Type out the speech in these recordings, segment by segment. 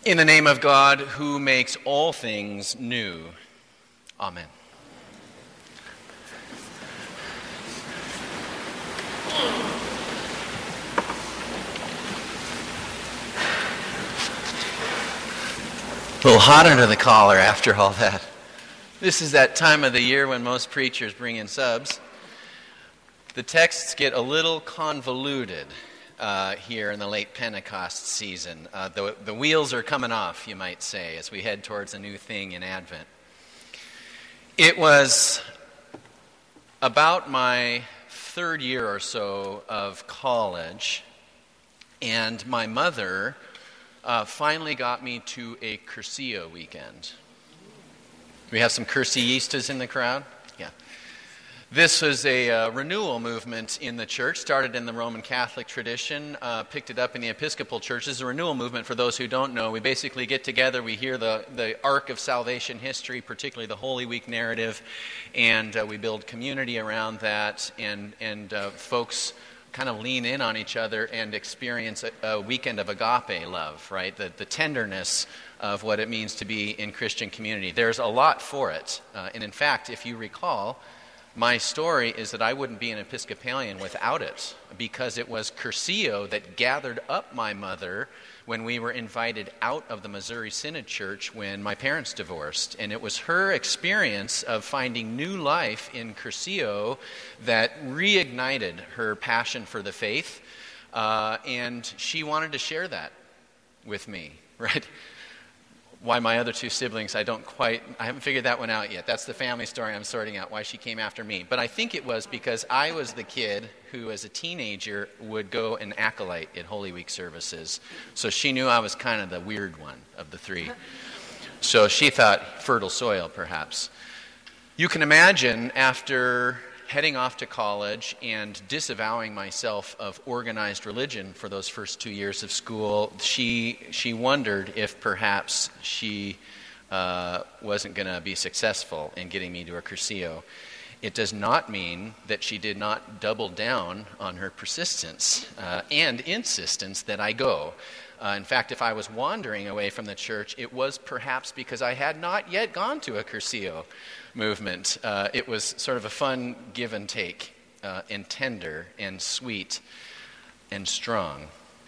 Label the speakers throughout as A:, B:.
A: In the name of God, who makes all things new. Amen. A little hot under the collar after all that. This is that time of the year when most preachers bring in subs. The texts get a little convoluted here in the late Pentecost season. The wheels are coming off, you might say, as we head towards a new thing in Advent. It was about my third year or so of college, and my mother finally got me to a Cursillo weekend. We have some Cursillistas in the crowd? Yeah. This was a renewal movement in the church, started in the Roman Catholic tradition, picked it up in the Episcopal churches. A renewal movement, for those who don't know, we basically get together, we hear the arc of salvation history, particularly the Holy Week narrative, and we build community around that, and folks kind of lean in on each other and experience a weekend of agape love, right? The tenderness of what it means to be in Christian community. There's a lot for it, and in fact, if you recall, my story is that I wouldn't be an Episcopalian without it, because it was Cursillo that gathered up my mother when we were invited out of the Missouri Synod Church when my parents divorced. And it was her experience of finding new life in Cursillo that reignited her passion for the faith, and she wanted to share that with me, right? Why my other two siblings, I haven't figured that one out yet. That's the family story I'm sorting out, why she came after me. But I think it was because I was the kid who, as a teenager, would go and acolyte at Holy Week services. So she knew I was kind of the weird one of the three. So she thought fertile soil, perhaps. You can imagine, after heading off to college and disavowing myself of organized religion for those first 2 years of school, she wondered if perhaps she wasn't going to be successful in getting me to a Cursillo. It does not mean that she did not double down on her persistence and insistence that I go. In fact, if I was wandering away from the church, it was perhaps because I had not yet gone to a Cursillo movement. It was sort of a fun give and take, and tender and sweet and strong.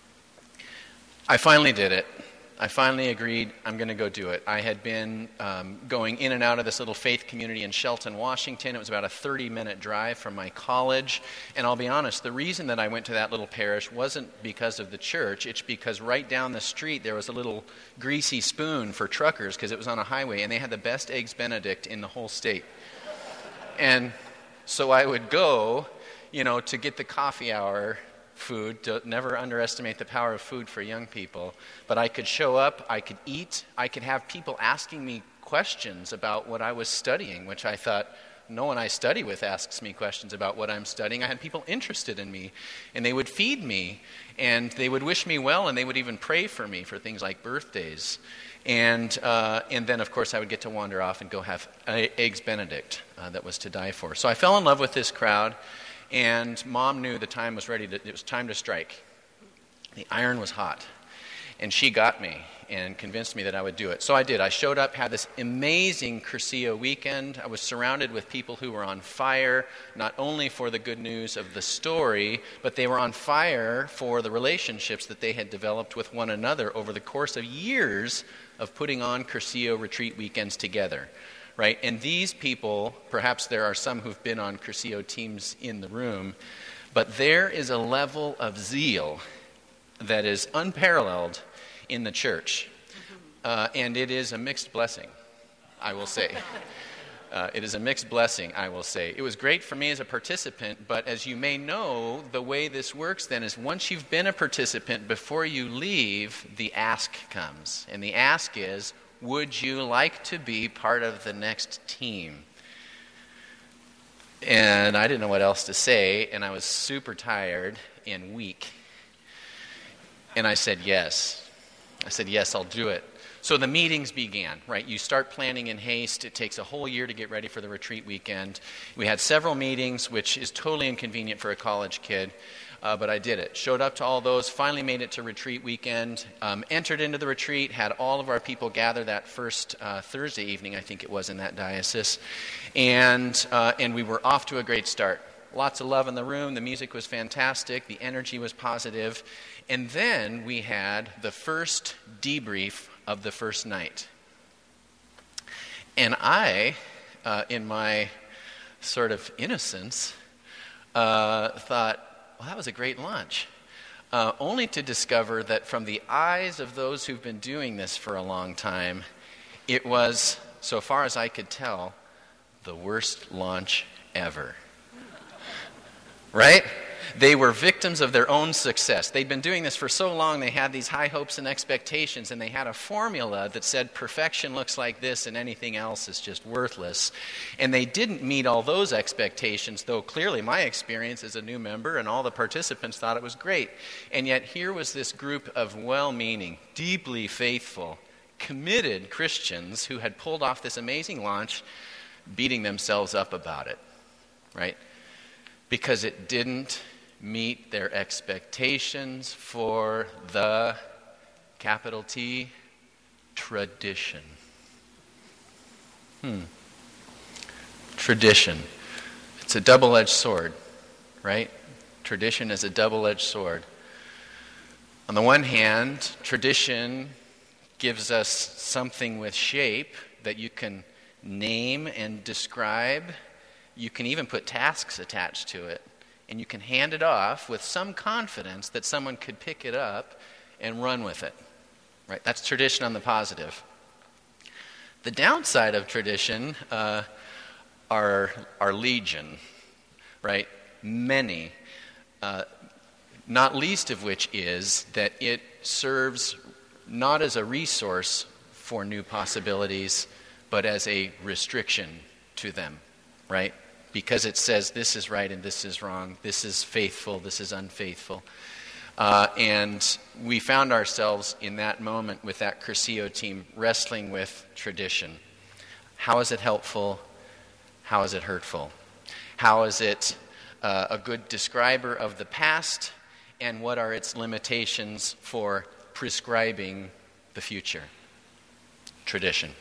A: I finally did it. I finally agreed I'm going to go do it. I had been going in and out of this little faith community in Shelton, Washington. It was about a 30-minute drive from my college. And I'll be honest, the reason that I went to that little parish wasn't because of the church. It's because right down the street there was a little greasy spoon for truckers because it was on a highway, and they had the best Eggs Benedict in the whole state. And so I would go, to get the coffee hour food. Don't never underestimate the power of food for young people. But I could show up, I could eat, I could have people asking me questions about what I was studying, which I thought, no one I study with asks me questions about what I'm studying. I had people interested in me, and they would feed me, and they would wish me well, and they would even pray for me for things like birthdays. And then, of course, I would get to wander off and go have Eggs Benedict that was to die for. So I fell in love with this crowd. And Mom knew the time was ready. It was time to strike. The iron was hot. And she got me and convinced me that I would do it. So I did. I showed up, had this amazing Cursillo weekend. I was surrounded with people who were on fire, not only for the good news of the story, but they were on fire for the relationships that they had developed with one another over the course of years of putting on Cursillo retreat weekends together. Right? And these people, perhaps there are some who've been on Cursillo teams in the room, but there is a level of zeal that is unparalleled in the church. And it is a mixed blessing, I will say. It is a mixed blessing, I will say. It was great for me as a participant, but as you may know, the way this works then is once you've been a participant, before you leave, the ask comes. And the ask is, would you like to be part of the next team? And I didn't know what else to say, and I was super tired and weak. And I said yes. I'll do it. So the meetings began, right? You start planning in haste. It takes a whole year to get ready for the retreat weekend. We had several meetings, which is totally inconvenient for a college kid. but I did it. Showed up to all those, finally made it to retreat weekend, entered into the retreat, had all of our people gather that first Thursday evening, I think it was, in that diocese, and we were off to a great start. Lots of love in the room, the music was fantastic, the energy was positive, and then we had the first debrief of the first night. And I, in my sort of innocence, thought, well, that was a great launch. Only to discover that from the eyes of those who've been doing this for a long time, it was, so far as I could tell, the worst launch ever. Right? They were victims of their own success. They'd been doing this for so long, they had these high hopes and expectations, and they had a formula that said perfection looks like this and anything else is just worthless. And they didn't meet all those expectations, though clearly my experience as a new member and all the participants thought it was great. And yet here was this group of well-meaning, deeply faithful, committed Christians who had pulled off this amazing launch, beating themselves up about it, right? Because it didn't meet their expectations for the, capital T, tradition. Tradition. It's a double-edged sword, right? Tradition is a double-edged sword. On the one hand, tradition gives us something with shape that you can name and describe. You can even put tasks attached to it, and you can hand it off with some confidence that someone could pick it up and run with it. Right? That's tradition on the positive. The downside of tradition are legion, right? Many, not least of which is that it serves not as a resource for new possibilities, but as a restriction to them. Right? Because it says this is right and this is wrong, this is faithful, this is unfaithful. And we found ourselves in that moment with that Cursillo team wrestling with tradition. How is it helpful? How is it hurtful? How is it a good describer of the past? And what are its limitations for prescribing the future? Tradition.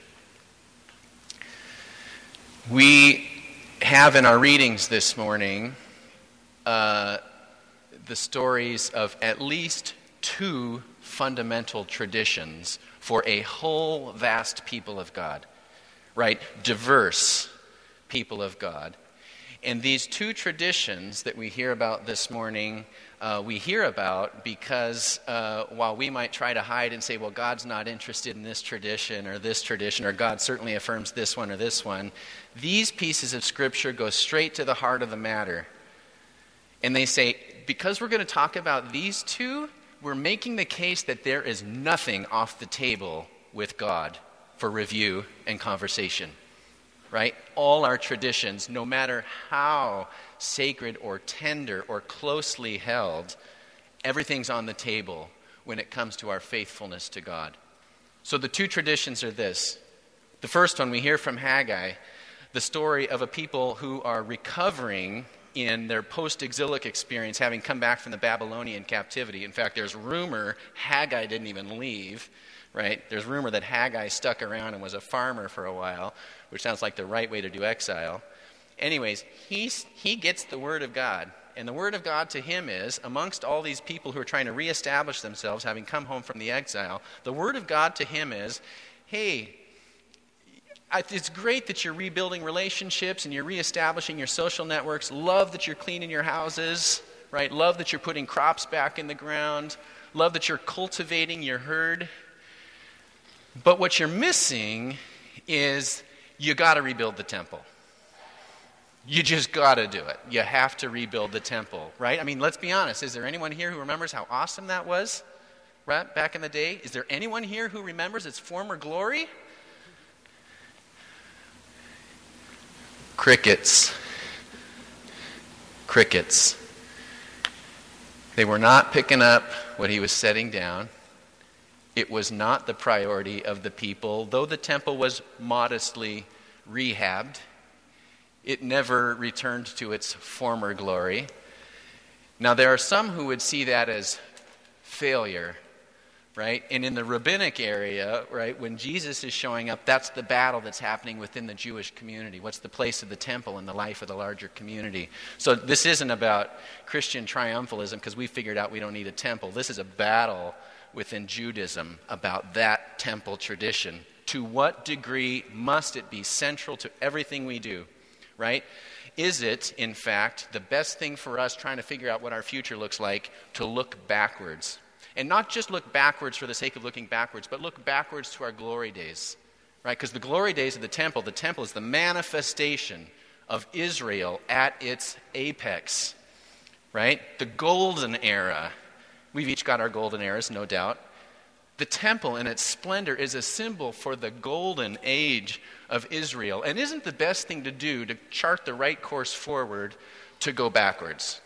A: We have in our readings this morning the stories of at least two fundamental traditions for a whole vast people of God, right? Diverse people of God. And these two traditions that we hear about this morning, we hear about because while we might try to hide and say, well, God's not interested in this tradition, or God certainly affirms this one or this one, these pieces of Scripture go straight to the heart of the matter. And they say, because we're going to talk about these two, we're making the case that there is nothing off the table with God for review and conversation. Right? All our traditions, no matter how sacred or tender or closely held, everything's on the table when it comes to our faithfulness to God. So the two traditions are this. The first one, we hear from Haggai, the story of a people who are recovering in their post-exilic experience, having come back from the Babylonian captivity. In fact, there's rumor Haggai didn't even leave, right? There's rumor that Haggai stuck around and was a farmer for a while, which sounds like the right way to do exile. Anyways, he gets the Word of God. And the Word of God to him is, amongst all these people who are trying to reestablish themselves, having come home from the exile, the Word of God to him is, hey, it's great that you're rebuilding relationships and you're reestablishing your social networks. Love that you're cleaning your houses, right? Love that you're putting crops back in the ground. Love that you're cultivating your herd. But what you're missing is you got to rebuild the temple. You just got to do it. You have to rebuild the temple, right? I mean, let's be honest. Is there anyone here who remembers how awesome that was, right, back in the day? Is there anyone here who remembers its former glory? Crickets. Crickets. They were not picking up what he was setting down. It was not the priority of the people. Though the temple was modestly rehabbed, it never returned to its former glory. Now, there are some who would see that as failure, right? And in the rabbinic area, right, when Jesus is showing up, that's the battle that's happening within the Jewish community. What's the place of the temple in the life of the larger community? So this isn't about Christian triumphalism because we figured out we don't need a temple. This is a battle within Judaism about that temple tradition. To what degree must it be central to everything we do, right? Is it, in fact, the best thing for us trying to figure out what our future looks like to look backwards? And not just look backwards for the sake of looking backwards, but look backwards to our glory days, right? Because the glory days of the temple is the manifestation of Israel at its apex, right? The golden era. We've each got our golden eras, no doubt. The temple in its splendor is a symbol for the golden age of Israel. And isn't the best thing to do to chart the right course forward to go backwards?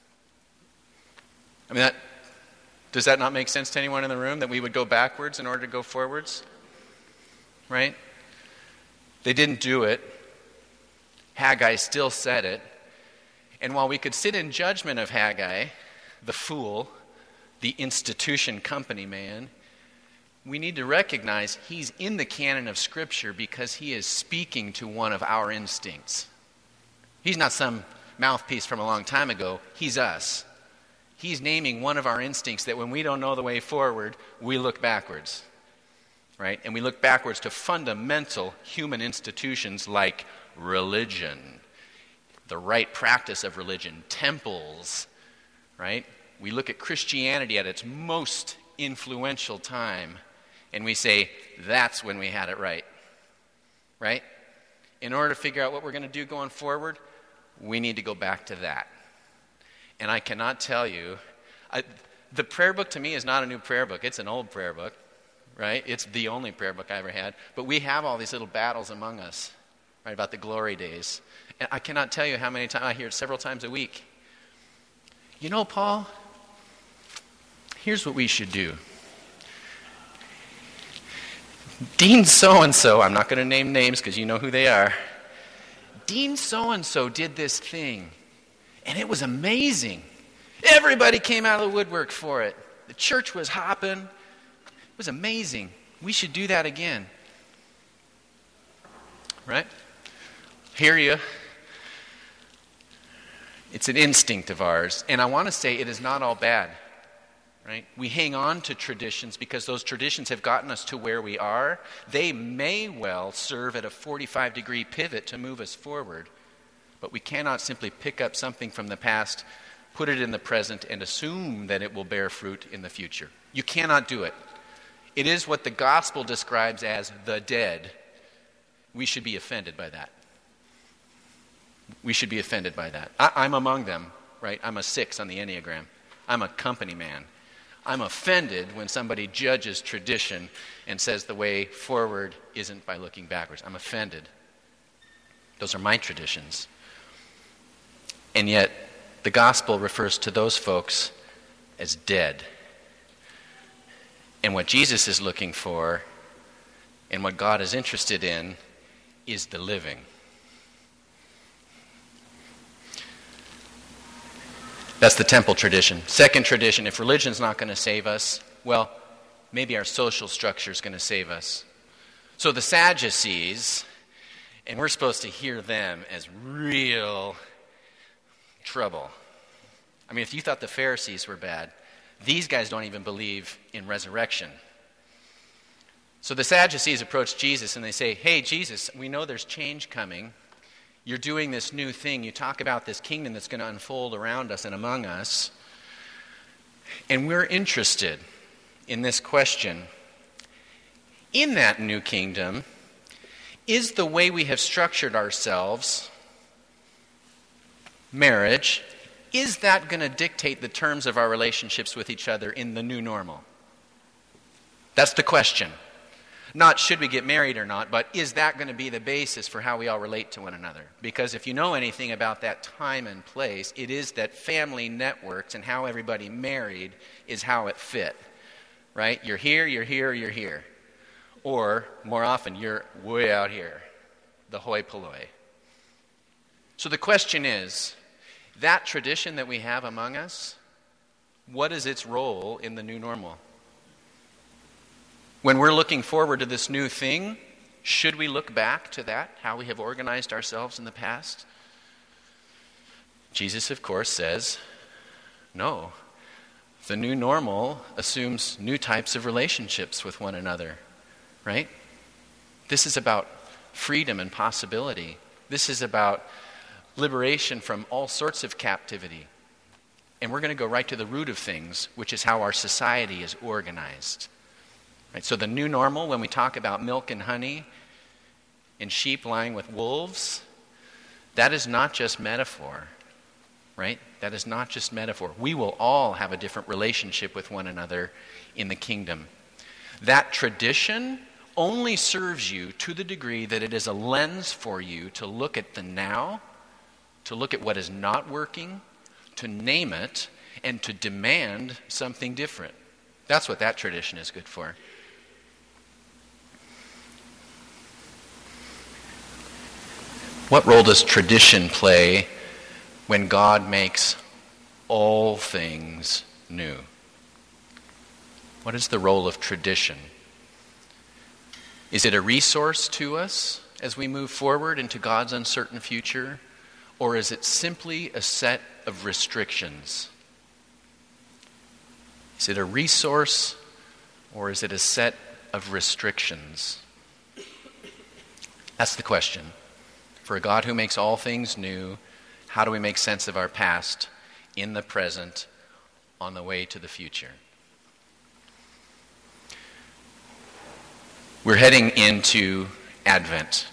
A: I mean, does that not make sense to anyone in the room, that we would go backwards in order to go forwards? Right? They didn't do it. Haggai still said it. And while we could sit in judgment of Haggai, the fool, the institution company man, we need to recognize he's in the canon of Scripture because he is speaking to one of our instincts. He's not some mouthpiece from a long time ago. He's us. He's naming one of our instincts that when we don't know the way forward, we look backwards, right? And we look backwards to fundamental human institutions like religion, the right practice of religion, temples, right? We look at Christianity at its most influential time, and we say, that's when we had it right, right? In order to figure out what we're going to do going forward, we need to go back to that. And I cannot tell you, the prayer book to me is not a new prayer book. It's an old prayer book, right? It's the only prayer book I ever had. But we have all these little battles among us, right, about the glory days. And I cannot tell you how many times, I hear it several times a week. You know, Paul, here's what we should do. Dean so-and-so, I'm not going to name names because you know who they are. Dean so-and-so did this thing, and it was amazing. Everybody came out of the woodwork for it. The church was hopping. It was amazing. We should do that again. Right? Hear you. It's an instinct of ours, and I want to say it is not all bad. Right? We hang on to traditions because those traditions have gotten us to where we are. They may well serve at a 45-degree pivot to move us forward, but we cannot simply pick up something from the past, put it in the present, and assume that it will bear fruit in the future. You cannot do it. It is what the gospel describes as the dead. We should be offended by that. We should be offended by that. I'm among them, right? I'm a 6 on the Enneagram. I'm a company man. I'm offended when somebody judges tradition and says the way forward isn't by looking backwards. I'm offended. Those are my traditions. And yet, the gospel refers to those folks as dead. And what Jesus is looking for and what God is interested in is the living. That's the temple tradition. Second tradition, if religion's not going to save us, well, maybe our social structure is going to save us. So the Sadducees, and we're supposed to hear them as real trouble. I mean, if you thought the Pharisees were bad, these guys don't even believe in resurrection. So the Sadducees approach Jesus and they say, hey, Jesus, we know there's change coming. You're doing this new thing. You talk about this kingdom that's going to unfold around us and among us. And we're interested in this question. In that new kingdom, is the way we have structured ourselves, marriage, is that going to dictate the terms of our relationships with each other in the new normal? That's the question. Not should we get married or not, but is that going to be the basis for how we all relate to one another? Because if you know anything about that time and place, it is that family networks and how everybody married is how it fit. Right? You're here, you're here, you're here. Or, more often, you're way out here. The hoi polloi. So the question is, That tradition that we have among us, what is its role in the new normal? When we're looking forward to this new thing, should we look back to that, how we have organized ourselves in the past? Jesus, of course, says, no. The new normal assumes new types of relationships with one another, right? This is about freedom and possibility. This is about liberation from all sorts of captivity. And we're going to go right to the root of things, which is how our society is organized. Right? So the new normal, when we talk about milk and honey and sheep lying with wolves, that is not just metaphor, right? That is not just metaphor. We will all have a different relationship with one another in the kingdom. That tradition only serves you to the degree that it is a lens for you to look at the now, to look at what is not working, to name it, and to demand something different. That's what that tradition is good for. What role does tradition play when God makes all things new? What is the role of tradition? Is it a resource to us as we move forward into God's uncertain future? Or is it simply a set of restrictions? Is it a resource or is it a set of restrictions? That's the question. For a God who makes all things new, how do we make sense of our past in the present on the way to the future? We're heading into Advent.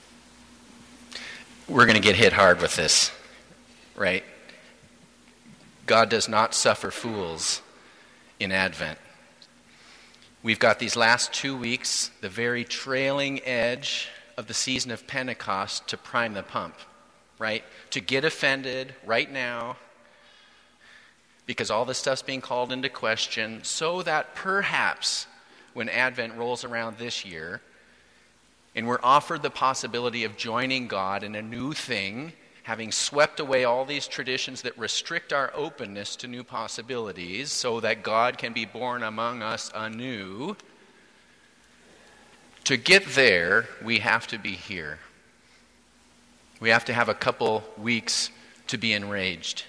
A: We're going to get hit hard with this, right? God does not suffer fools in Advent. We've got these last 2 weeks, the very trailing edge of the season of Pentecost to prime the pump, right? To get offended right now because all this stuff's being called into question, so that perhaps when Advent rolls around this year, and we're offered the possibility of joining God in a new thing, having swept away all these traditions that restrict our openness to new possibilities so that God can be born among us anew. To get there, we have to be here. We have to have a couple weeks to be enraged.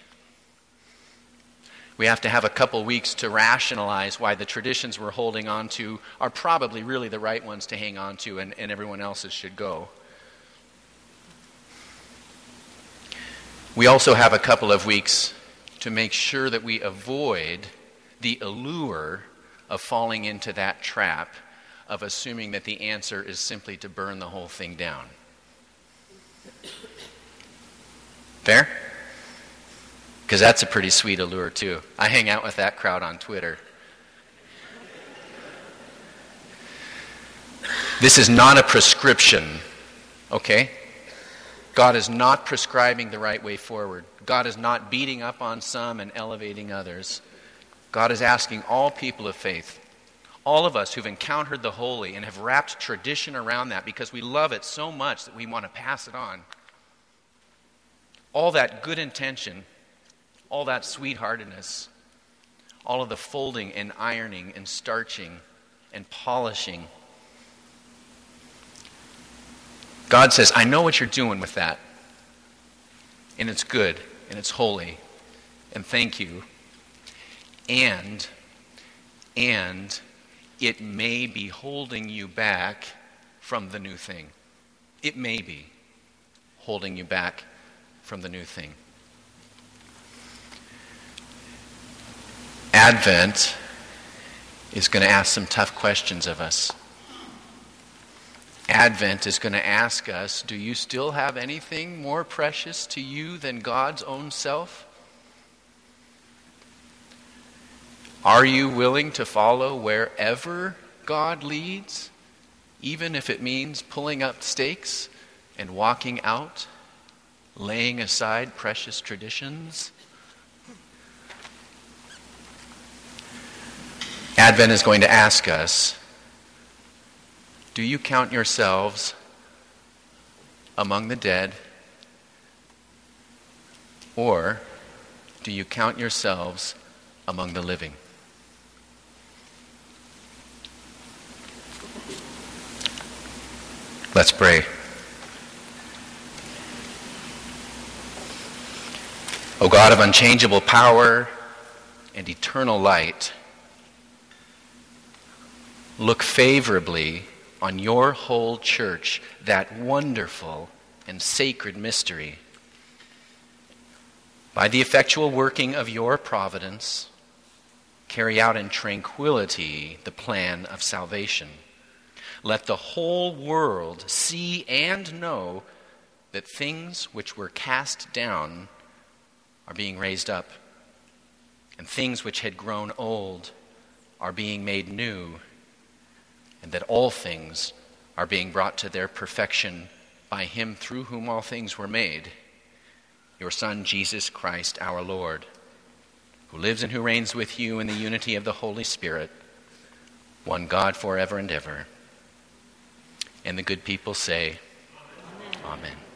A: We have to have a couple weeks to rationalize why the traditions we're holding on to are probably really the right ones to hang on to and everyone else's should go. We also have a couple of weeks to make sure that we avoid the allure of falling into that trap of assuming that the answer is simply to burn the whole thing down. Fair? Because that's a pretty sweet allure too. I hang out with that crowd on Twitter. This is not a prescription, okay? God is not prescribing the right way forward. God is not beating up on some and elevating others. God is asking all people of faith, all of us who've encountered the holy and have wrapped tradition around that because we love it so much that we want to pass it on. All that good intention, all that sweetheartedness, all of the folding and ironing and starching and polishing. God says, I know what you're doing with that. And it's good, and it's holy, and thank you. And it may be holding you back from the new thing. It may be holding you back from the new thing. Advent is going to ask some tough questions of us. Advent is going to ask us, do you still have anything more precious to you than God's own self? Are you willing to follow wherever God leads, even if it means pulling up stakes and walking out, laying aside precious traditions? Advent is going to ask us, do you count yourselves among the dead? Or do you count yourselves among the living? Let's pray. O God of unchangeable power and eternal light, look favorably on your whole church, that wonderful and sacred mystery. By the effectual working of your providence, carry out in tranquility the plan of salvation. Let the whole world see and know that things which were cast down are being raised up, and things which had grown old are being made new, and that all things are being brought to their perfection by him through whom all things were made, your Son, Jesus Christ our Lord, who lives and who reigns with you in the unity of the Holy Spirit, one God forever and ever. And the good people say, Amen. Amen.